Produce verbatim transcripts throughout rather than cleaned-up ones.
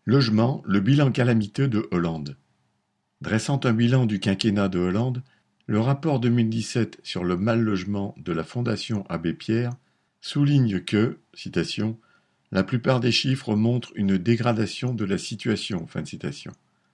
Logement, le bilan calamiteux de Hollande. Dressant un bilan du quinquennat de Hollande, le rapport deux mille dix-sept sur le mal-logement de la Fondation Abbé Pierre souligne que, citation, la plupart des chiffres montrent une dégradation de la situation. Fin de citation.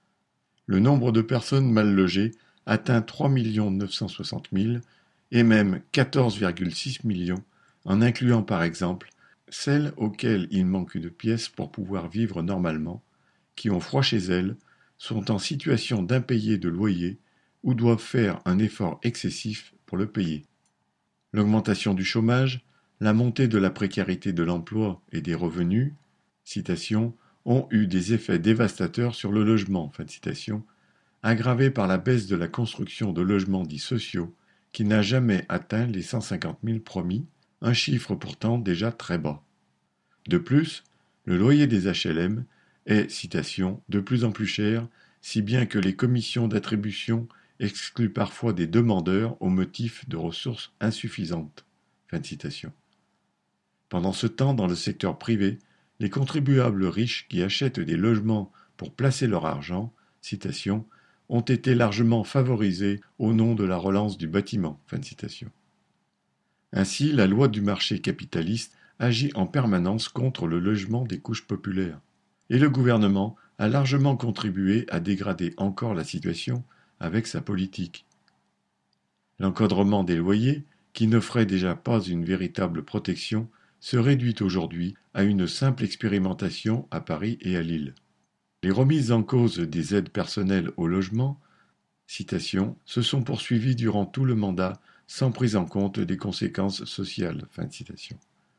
Le nombre de personnes mal logées atteint trois millions neuf cent soixante mille et même quatorze virgule six millions, en incluant par exemple celles auxquelles il manque de pièces pour pouvoir vivre normalement, qui ont froid chez elles, sont en situation d'impayé de loyer ou doivent faire un effort excessif pour le payer. L'augmentation du chômage, la montée de la précarité de l'emploi et des revenus, citation, ont eu des effets dévastateurs sur le logement, fin de citation, aggravés par la baisse de la construction de logements dits sociaux, qui n'a jamais atteint les cent cinquante mille promis, un chiffre pourtant déjà très bas. De plus, le loyer des H L M est, citation, de plus en plus cher, si bien que les commissions d'attribution excluent parfois des demandeurs au motif de ressources insuffisantes. Fin de citation. Pendant ce temps, dans le secteur privé, les contribuables riches qui achètent des logements pour placer leur argent, citation, ont été largement favorisés au nom de la relance du bâtiment. Fin de citation. Ainsi, la loi du marché capitaliste agit en permanence contre le logement des couches populaires. Et le gouvernement a largement contribué à dégrader encore la situation avec sa politique. L'encadrement des loyers, qui n'offrait déjà pas une véritable protection, se réduit aujourd'hui à une simple expérimentation à Paris et à Lille. Les remises en cause des aides personnelles au logement, citation, se sont poursuivies durant tout le mandat sans prise en compte des conséquences sociales. Fin de citation.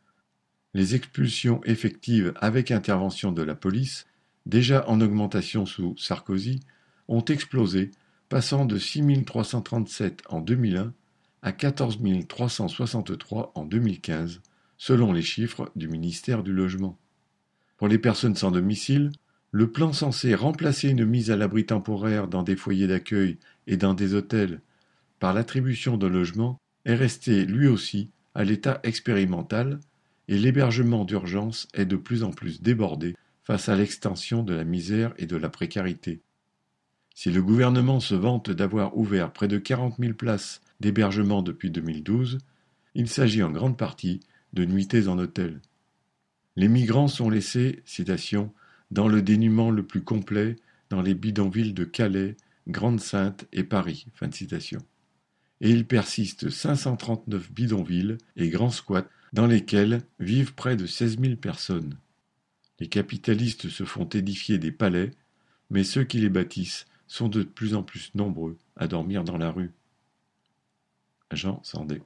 Les expulsions effectives avec intervention de la police, déjà en augmentation sous Sarkozy, ont explosé, passant de six mille trois cent trente-sept en deux mille un à quatorze mille trois cent soixante-trois en deux mille quinze, selon les chiffres du ministère du Logement. Pour les personnes sans domicile, le plan censé remplacer une mise à l'abri temporaire dans des foyers d'accueil et dans des hôtels par l'attribution de logements est resté lui aussi à l'état expérimental et l'hébergement d'urgence est de plus en plus débordé face à l'extension de la misère et de la précarité. Si le gouvernement se vante d'avoir ouvert près de quarante mille places d'hébergement depuis deux mille douze, il s'agit en grande partie de nuitées en hôtel. Les migrants sont laissés, citation, dans le dénuement le plus complet dans les bidonvilles de Calais, Grande-Synthe et Paris. Fin de citation. Et il persiste cinq cent trente-neuf bidonvilles et grands squats dans lesquels vivent près de seize mille personnes. Les capitalistes se font édifier des palais, mais ceux qui les bâtissent sont de plus en plus nombreux à dormir dans la rue. Jean Sandé.